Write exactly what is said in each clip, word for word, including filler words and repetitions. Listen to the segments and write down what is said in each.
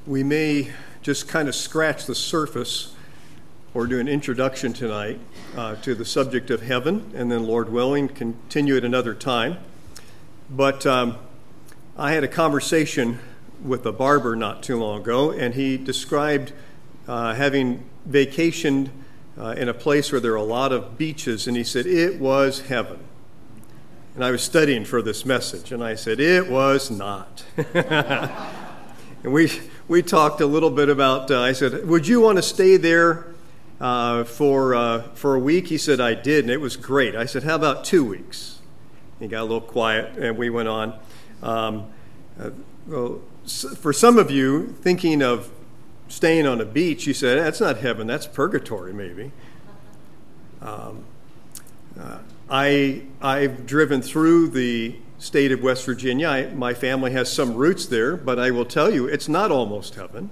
we may just kind of scratch the surface or do an introduction tonight uh, to the subject of heaven, and then, Lord willing, continue at another time. But um, I had a conversation with a barber not too long ago, and he described uh, having vacationed uh, in a place where there are a lot of beaches, and he said, it was heaven. And I was studying for this message, and I said, it was not. And we we talked a little bit about, uh, I said, would you want to stay there uh, for uh, for a week? He said, I did, and it was great. I said, how about two weeks? He got a little quiet, and we went on. Um, uh, well, for some of you, thinking of staying on a beach, you said, that's not heaven, that's purgatory, maybe. Um, uh, I, I've driven through the state of West Virginia. I, my family has some roots there, but I will tell you, it's not almost heaven.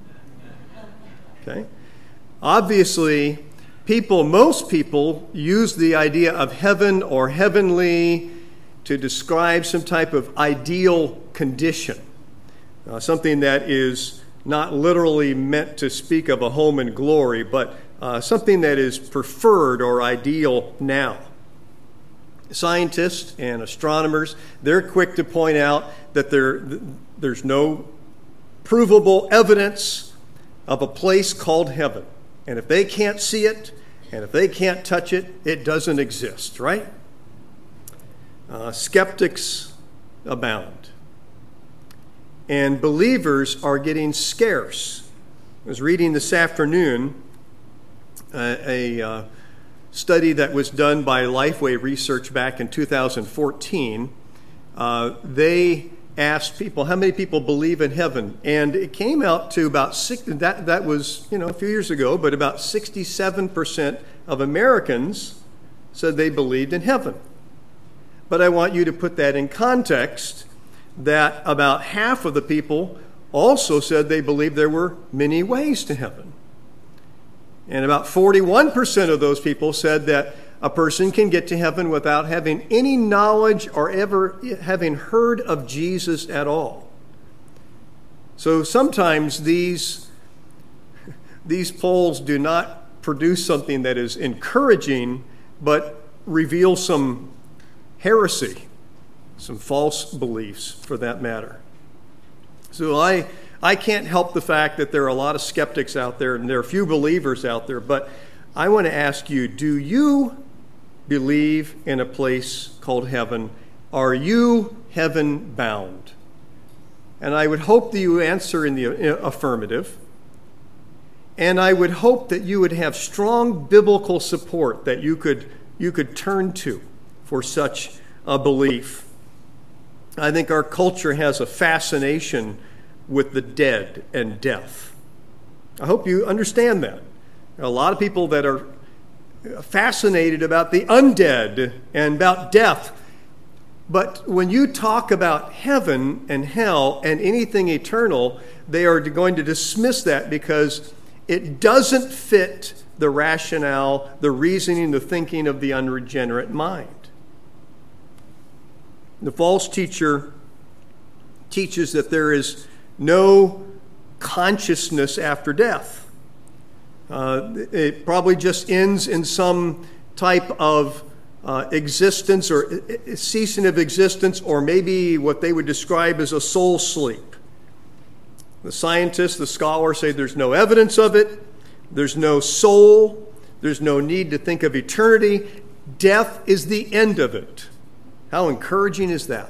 Okay? Obviously, people, most people use the idea of heaven or heavenly to describe some type of ideal condition, uh, something that is not literally meant to speak of a home in glory, but uh, something that is preferred or ideal now. Scientists and astronomers, they're quick to point out that there, there's no provable evidence of a place called heaven. And if they can't see it, and if they can't touch it, it doesn't exist, right? Uh, skeptics abound. And believers are getting scarce. I was reading this afternoon uh, a uh, study that was done by Lifeway Research back in two thousand fourteen. Uh, they asked people, how many people believe in heaven? And it came out to about six, that that was, you know, a few years ago, but about sixty-seven percent of Americans said they believed in heaven. But I want you to put that in context that about half of the people also said they believed there were many ways to heaven. And about forty-one percent of those people said that a person can get to heaven without having any knowledge or ever having heard of Jesus at all. So sometimes these, these polls do not produce something that is encouraging, but reveal some heresy, some false beliefs for that matter. So I I can't help the fact that there are a lot of skeptics out there and there are few believers out there, but I want to ask you, do you believe in a place called heaven? Are you heaven bound? And I would hope that you answer in the affirmative. And I would hope that you would have strong biblical support that you could you could turn to for such a belief. I think our culture has a fascination with the dead and death. I hope you understand that. There are a lot of people that are fascinated about the undead and about death. But when you talk about heaven and hell and anything eternal, they are going to dismiss that because it doesn't fit the rationale, the reasoning, the thinking of the unregenerate mind. The false teacher teaches that there is no consciousness after death. Uh, it probably just ends in some type of uh, existence or ceasing of existence, or maybe what they would describe as a soul sleep. The scientists, the scholars say there's no evidence of it. There's no soul. There's no need to think of eternity. Death is the end of it. How encouraging is that?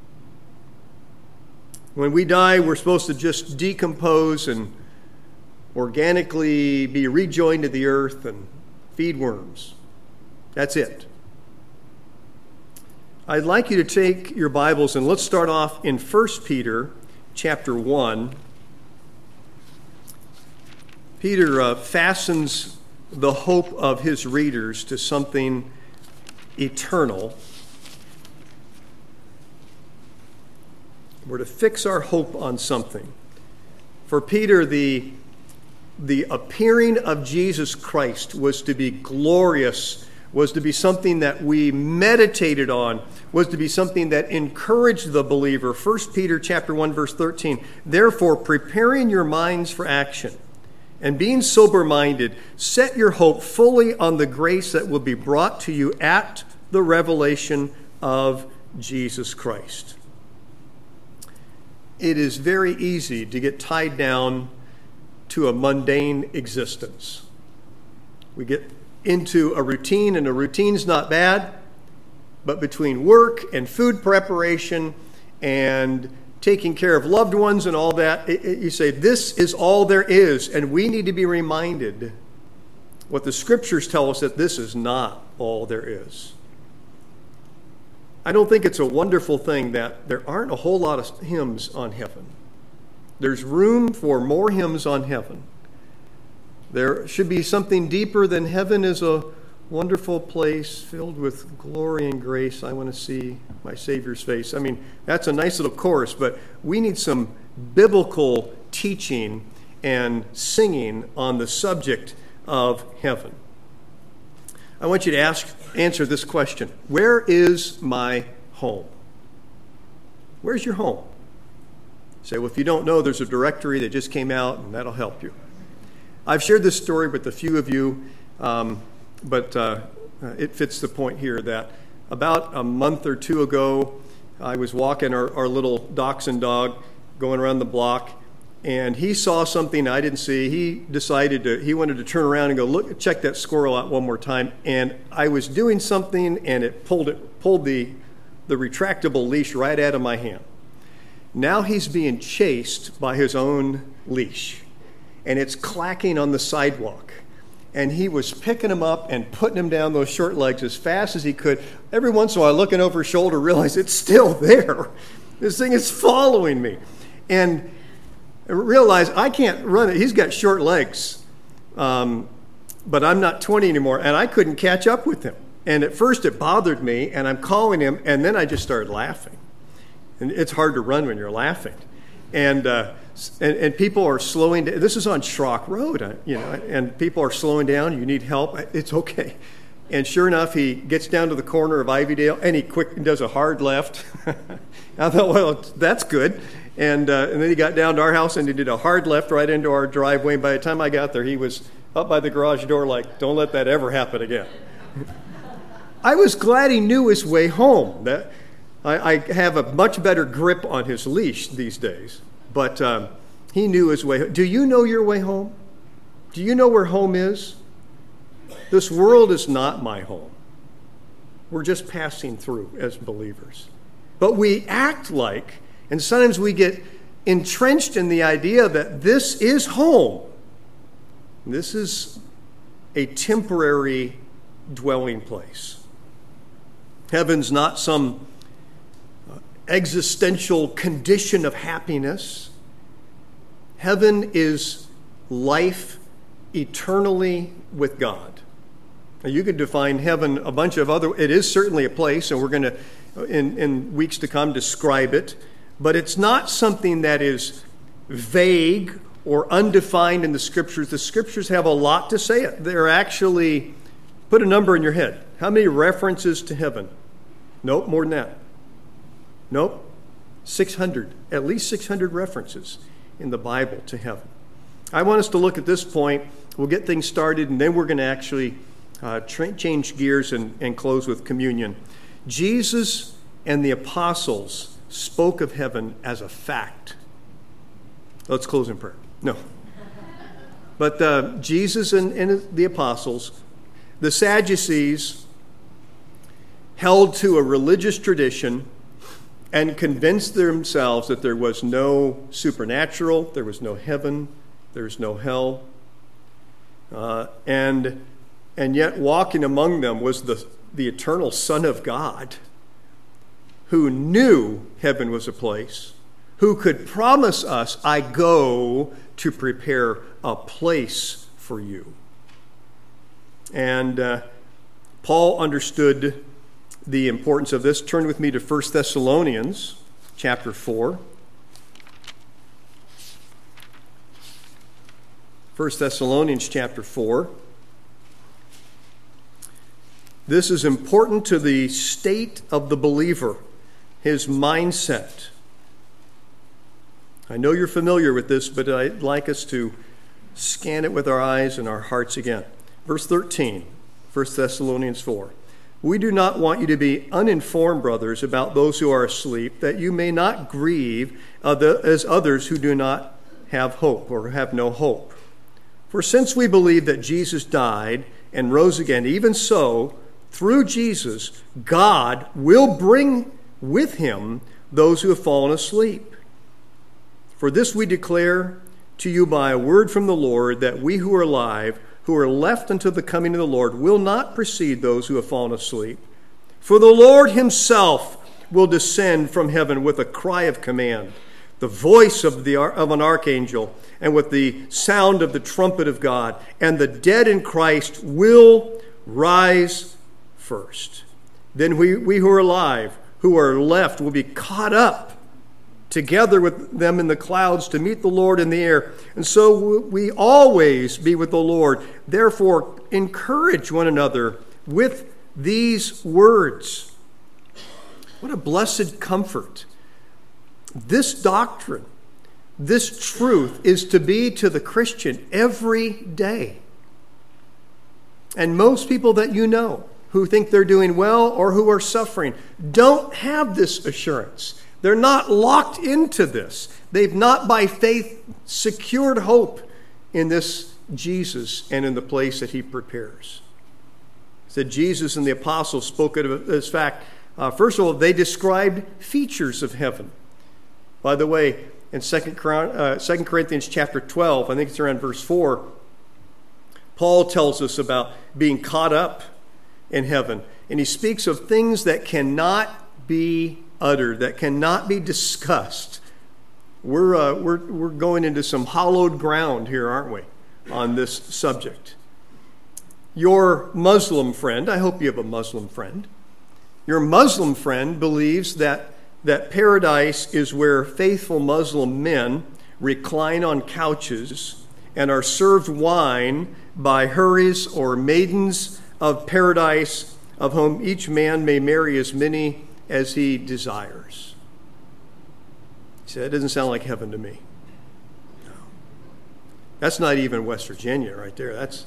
When we die, we're supposed to just decompose and organically be rejoined to the earth and feed worms. That's it. I'd like you to take your Bibles and let's start off in First Peter chapter one. Peter uh, fastens the hope of his readers to something eternal. We're to fix our hope on something. For Peter, the, the appearing of Jesus Christ was to be glorious was to be something that we meditated on, was to be something that encouraged the believer. First Peter chapter one, verse thirteen, therefore, preparing your minds for action and being sober-minded, set your hope fully on the grace that will be brought to you at the revelation of Jesus Christ. It is very easy to get tied down to a mundane existence. We get into a routine, and a routine's not bad, but between work and food preparation and taking care of loved ones and all that, it, it, you say, this is all there is, and we need to be reminded what the Scriptures tell us, that this is not all there is. I don't think it's a wonderful thing that there aren't a whole lot of hymns on heaven. There's room for more hymns on heaven. There should be something deeper than heaven is a wonderful place filled with glory and grace. I want to see my Savior's face. I mean, that's a nice little chorus, but we need some biblical teaching and singing on the subject of heaven. I want you to ask, answer this question. Where is my home? Where's your home? Say, well, if you don't know, there's a directory that just came out, and that'll help you. I've shared this story with a few of you, um, but uh, it fits the point here that about a month or two ago, I was walking our, our little dachshund dog, going around the block, and he saw something I didn't see. He decided to, he wanted to turn around and go, look, check that squirrel out one more time. And I was doing something, and it pulled it, pulled the, the retractable leash right out of my hand. Now he's being chased by his own leash, and it's clacking on the sidewalk. And he was picking him up and putting him down those short legs as fast as he could. Every once in a while, looking over his shoulder, realize it's still there. This thing is following me. And I realize I can't run it. He's got short legs, um, but I'm not twenty anymore, and I couldn't catch up with him. And at first it bothered me, and I'm calling him, and then I just started laughing. And it's hard to run when you're laughing. And uh, and, and people are slowing down. This is on Schrock Road, you know, and people are slowing down. You need help. It's okay. And sure enough, he gets down to the corner of Ivydale, and he quick does a hard left. I thought, well, that's good. And uh, and then he got down to our house, and he did a hard left right into our driveway. And by the time I got there, he was up by the garage door like, don't let that ever happen again. I was glad he knew his way home. That I, I have a much better grip on his leash these days. But um, he knew his way home. Do you know your way home? Do you know where home is? This world is not my home. We're just passing through as believers. But we act like, and sometimes we get entrenched in the idea that this is home. This is a temporary dwelling place. Heaven's not some existential condition of happiness. Heaven is life eternally with God. Now, you could define heaven a bunch of other, it is certainly a place, and we're going to, in, in weeks to come, describe it. But it's not something that is vague or undefined in the Scriptures. The Scriptures have a lot to say. They're actually, put a number in your head. How many references to heaven? Nope, more than that. Nope, six hundred. At least six hundred references in the Bible to heaven. I want us to look at this point. We'll get things started, and then we're going to actually uh, tra- change gears and, and close with communion. Jesus and the apostles spoke of heaven as a fact. Let's close in prayer. No. But uh, Jesus and, and the apostles, the Sadducees, held to a religious tradition and convinced themselves that there was no supernatural, there was no heaven, there was no hell. Uh, and, and yet walking among them was the, the eternal Son of God, who knew heaven was a place, who could promise us, I go to prepare a place for you. And uh, Paul understood the importance of this. Turn with me to First Thessalonians chapter four. First Thessalonians chapter four. This is important to the state of the believer, his mindset. I know you're familiar with this, but I'd like us to scan it with our eyes and our hearts again. Verse thirteen, First Thessalonians four. We do not want you to be uninformed, brothers, about those who are asleep, that you may not grieve as others who do not have hope or have no hope. For since we believe that Jesus died and rose again, even so, through Jesus, God will bring with him those who have fallen asleep. For this we declare to you by a word from the Lord, that we who are alive, who are left until the coming of the Lord, will not precede those who have fallen asleep. For the Lord himself will descend from heaven with a cry of command, the voice of, the, of an archangel, and with the sound of the trumpet of God, and the dead in Christ will rise first. Then we, we who are alive, who are left, will be caught up together with them in the clouds to meet the Lord in the air. And so we always be with the Lord. Therefore, encourage one another with these words. What a blessed comfort. This doctrine, this truth is to be to the Christian every day. And most people that you know who think they're doing well or who are suffering don't have this assurance. They're not locked into this. They've not by faith secured hope in this Jesus and in the place that he prepares. It said Jesus and the apostles spoke of this fact. Uh, first of all, they described features of heaven. By the way, in Second Corinthians chapter twelve, I think it's around verse four, Paul tells us about being caught up in heaven. And he speaks of things that cannot be uttered, that cannot be discussed. We're, uh, we're, we're going into some hallowed ground here, aren't we, on this subject. Your Muslim friend, I hope you have a Muslim friend, your Muslim friend believes that, that paradise is where faithful Muslim men recline on couches and are served wine by houris or maidens of paradise, of whom each man may marry as many as he desires. He said, that doesn't sound like heaven to me. No. That's not even West Virginia right there. That's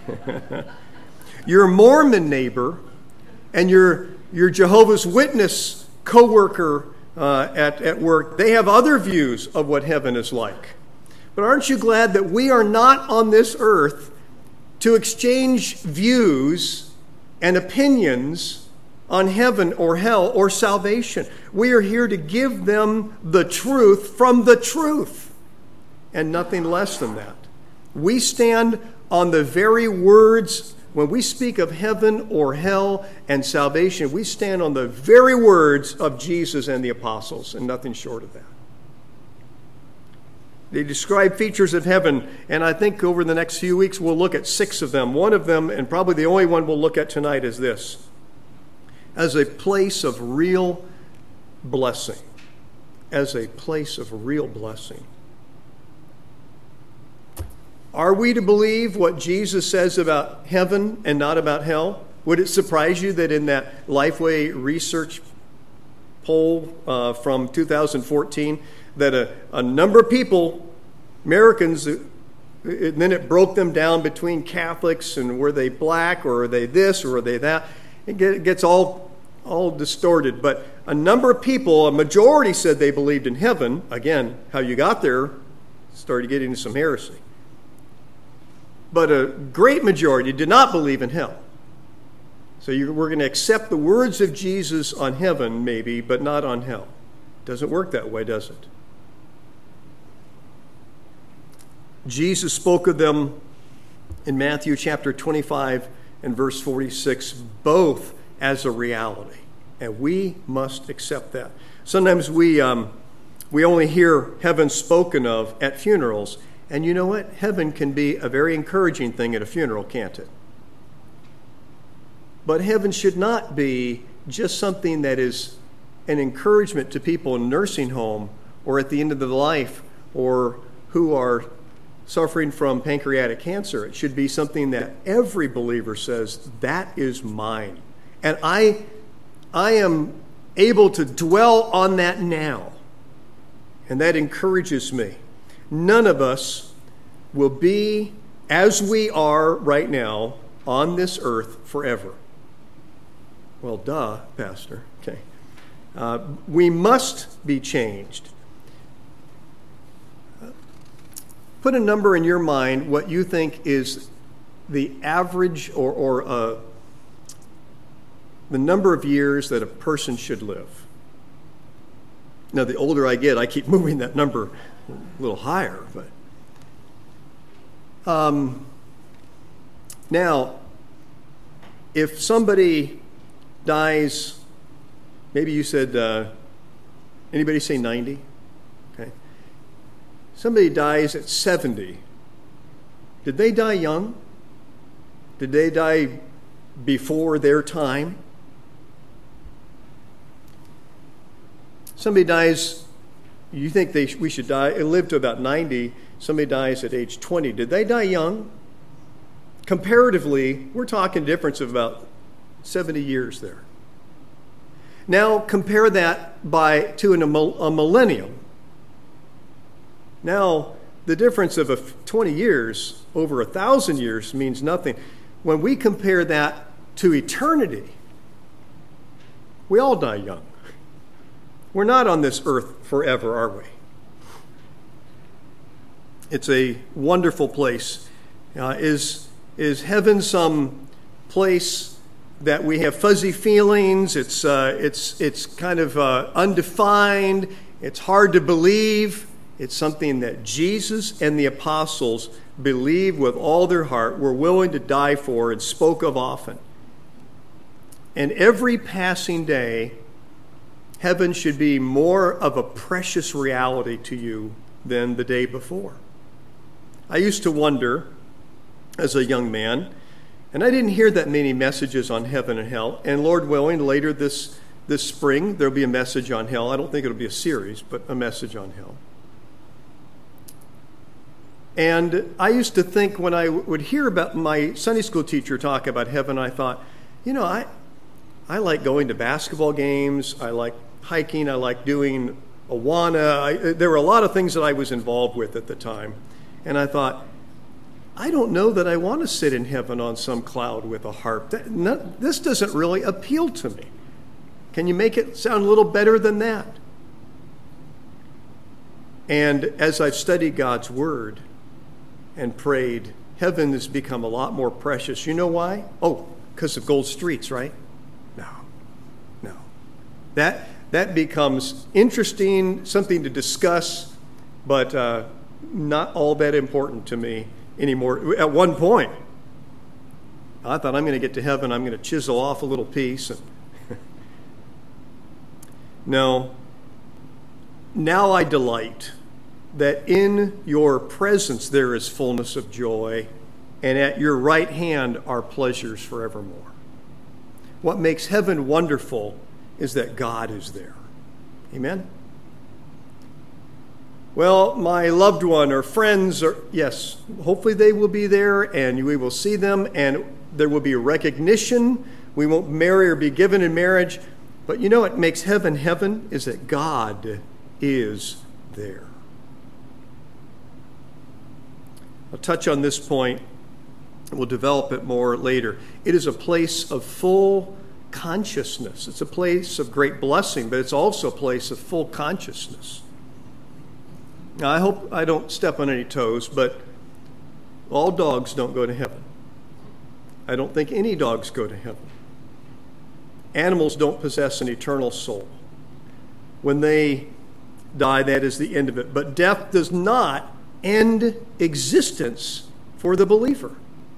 your Mormon neighbor and your, your Jehovah's Witness co-worker uh, at, at work, they have other views of what heaven is like. But aren't you glad that we are not on this earth to exchange views and opinions on heaven or hell or salvation? We are here to give them the truth from the truth and nothing less than that. We stand on the very words, when we speak of heaven or hell and salvation, we stand on the very words of Jesus and the apostles and nothing short of that. They describe features of heaven, and I think over the next few weeks we'll look at six of them. One of them, and probably the only one we'll look at tonight, is this: as a place of real blessing. As a place of real blessing. Are we to believe what Jesus says about heaven and not about hell? Would it surprise you that in that Lifeway research poll uh, from two thousand fourteen, that a, a number of people, Americans, it, and then it broke them down between Catholics and were they black or are they this or are they that? It gets all, all distorted. But a number of people, a majority said they believed in heaven. Again, how you got there started getting into some heresy. But a great majority did not believe in hell. So you, we're going to accept the words of Jesus on heaven, maybe, but not on hell. Doesn't work that way, does it? Jesus spoke of them in Matthew chapter twenty-five and verse forty-six, both as a reality. And we must accept that. Sometimes we, um, we only hear heaven spoken of at funerals. And you know what? Heaven can be a very encouraging thing at a funeral, can't it? But heaven should not be just something that is an encouragement to people in nursing home or at the end of their life or who are suffering from pancreatic cancer. It should be something that every believer says, that is mine. And I, I am able to dwell on that now. And that encourages me. None of us will be as we are right now on this earth forever. Well, duh, Pastor. Okay. Uh, we must be changed. Put a number in your mind what you think is the average or, or uh, the number of years that a person should live. Now, the older I get, I keep moving that number a little higher. But um, now, if somebody dies, maybe you said, uh, anybody say ninety? Okay. Somebody dies at seventy. Did they die young? Did they die before their time? Somebody dies, you think they sh- we should die, live to about ninety. Somebody dies at age twenty. Did they die young? Comparatively, we're talking a difference of about seventy years there. Now compare that by to an, a millennium. Now the difference of a twenty years over a thousand years means nothing. When we compare that to eternity, we all die young. We're not on this earth forever, are we? It's a wonderful place. Uh, is, is heaven some place that we have fuzzy feelings? It's, uh, it's, it's kind of uh, undefined. It's hard to believe. It's something that Jesus and the apostles believed with all their heart, were willing to die for, and spoke of often. And every passing day, heaven should be more of a precious reality to you than the day before. I used to wonder as a young man, and I didn't hear that many messages on heaven and hell. And Lord willing, later this, this spring, there'll be a message on hell. I don't think it'll be a series, but a message on hell. And I used to think when I would hear about my Sunday school teacher talk about heaven, I thought, you know, I, I like going to basketball games. I like hiking. I like doing Awana. I, there were a lot of things that I was involved with at the time. And I thought, I don't know that I want to sit in heaven on some cloud with a harp. That, not, this doesn't really appeal to me. Can you make it sound a little better than that? And as I've studied God's Word and prayed, heaven has become a lot more precious. You know why? Oh, because of gold streets, right? No, no. That that becomes interesting, something to discuss, but uh, not all that important to me anymore. At one point, I thought, I'm going to get to heaven, I'm going to chisel off a little piece. And no, now I delight that in your presence there is fullness of joy, and at your right hand are pleasures forevermore. What makes heaven wonderful is that God is there. Amen? Well, my loved one or friends, are, yes, hopefully they will be there, and we will see them, and there will be a recognition. We won't marry or be given in marriage, but you know what makes heaven heaven is that God is there. I'll touch on this point. We'll develop it more later. It is a place of full consciousness. It's a place of great blessing, but it's also a place of full consciousness. Now, I hope I don't step on any toes, but all dogs don't go to heaven. I don't think any dogs go to heaven. Animals don't possess an eternal soul. When they die, that is the end of it. But death does not end existence for the believer.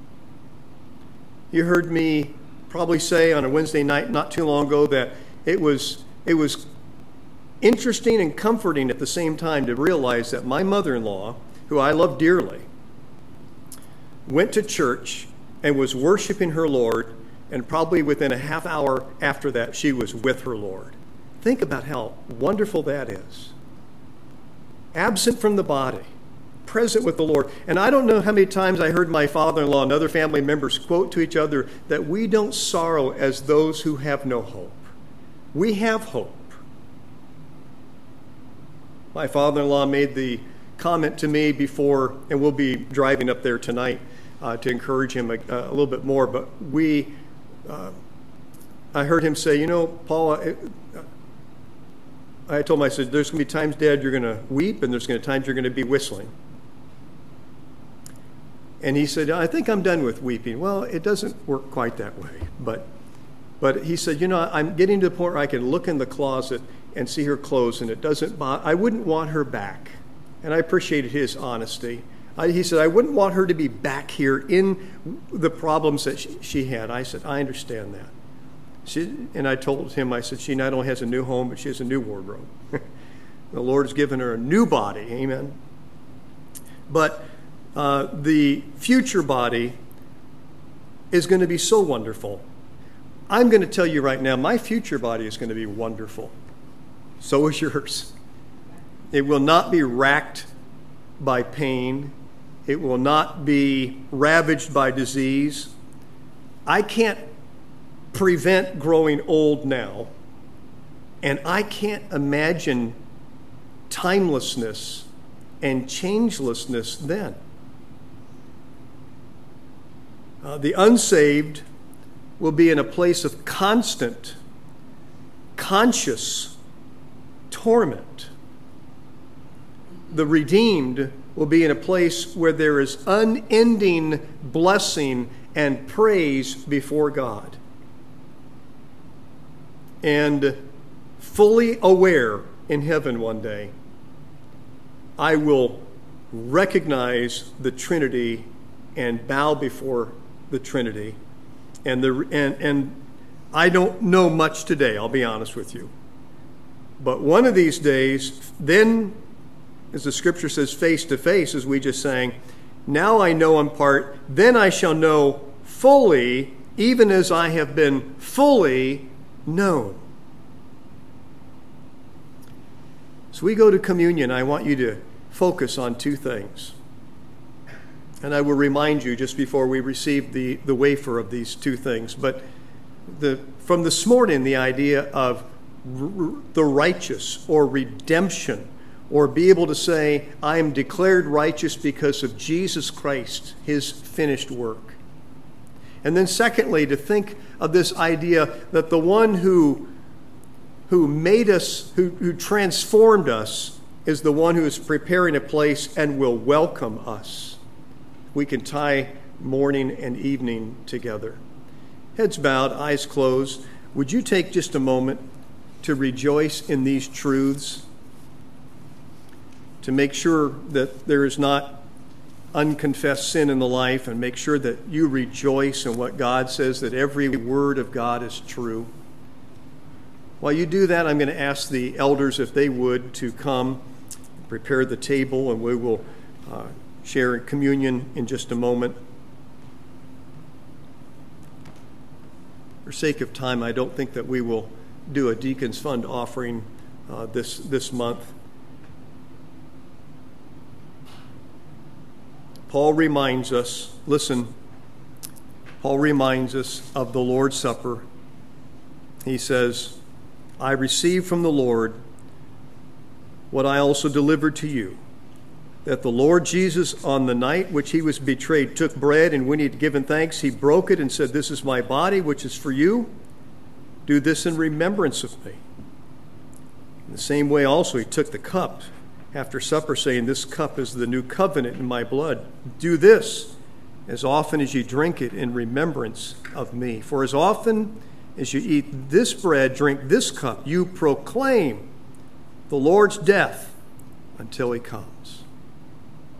You heard me probably say on a Wednesday night not too long ago that it was it was interesting and comforting at the same time to realize that my mother-in-law, who I love dearly, went to church and was worshiping her Lord, and probably within a half hour after that, she was with her Lord. Think about how wonderful that is. Absent from the body, present with the Lord. And I don't know how many times I heard my father-in-law and other family members quote to each other that we don't sorrow as those who have no hope. We have hope. My father-in-law made the comment to me before, and we'll be driving up there tonight uh, to encourage him a, a little bit more, but we, uh, I heard him say, you know, Paul, I, I told him, I said, there's going to be times, Dad, you're going to weep, and there's going to be times you're going to be whistling. And he said, I think I'm done with weeping. Well, it doesn't work quite that way, but but he said, you know, I'm getting to the point where I can look in the closet and see her clothes, and it doesn't bother. I wouldn't want her back. And I appreciated his honesty. I, he said, I wouldn't want her to be back here in the problems that she, she had. I said, I understand that. She, and I told him, I said, she not only has a new home, but she has a new wardrobe. The Lord has given her a new body. Amen. But uh, the future body is going to be so wonderful. I'm going to tell you right now, my future body is going to be wonderful. So is yours. It will not be racked by pain. It will not be ravaged by disease. I can't prevent growing old now, and I can't imagine timelessness and changelessness then. Uh, the unsaved will be in a place of constant, conscious torment. The redeemed will be in a place where there is unending blessing and praise before God. And fully aware in heaven one day, I will recognize the Trinity and bow before the Trinity. And the and and I don't know much today, I'll be honest with you. But one of these days, then, as the scripture says, face to face, as we just sang, now I know in part, then I shall know fully, even as I have been fully known. So we go to communion. I want you to focus on two things. And I will remind you just before we receive the, the wafer of these two things. But the from this morning, the idea of r- the righteous or redemption, or be able to say, I am declared righteous because of Jesus Christ, his finished work. And then secondly, to think of this idea that the one who, who made us, who, who transformed us, is the one who is preparing a place and will welcome us. We can tie morning and evening together. Heads bowed, eyes closed. Would you take just a moment to rejoice in these truths? To make sure that there is not unconfessed sin in the life, and make sure that you rejoice in what God says, that every word of God is true. While you do that, I'm going to ask the elders if they would to come, prepare the table, and we will uh, share communion in just a moment. For sake of time, I don't think that we will do a Deacons Fund offering uh, this, this month. Paul reminds us, listen, Paul reminds us of the Lord's Supper. He says, I received from the Lord what I also delivered to you, that the Lord Jesus, on the night which he was betrayed, took bread, and when he had given thanks, he broke it and said, this is my body, which is for you. Do this in remembrance of me. In the same way also he took the cup after supper, saying, this cup is the new covenant in my blood. Do this as often as you drink it in remembrance of me. For as often as you eat this bread, drink this cup, you proclaim the Lord's death until he comes.